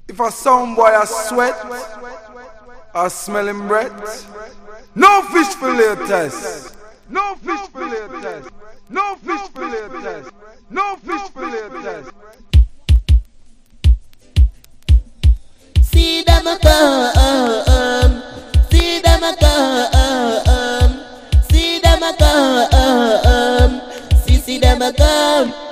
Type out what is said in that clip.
If a sound boy a sweat, or smelling breath, no fish fillet test. No fish fillet test. No fish fillet test. No fish fillet test. See them a come, see them a come, see them a come, see them a come.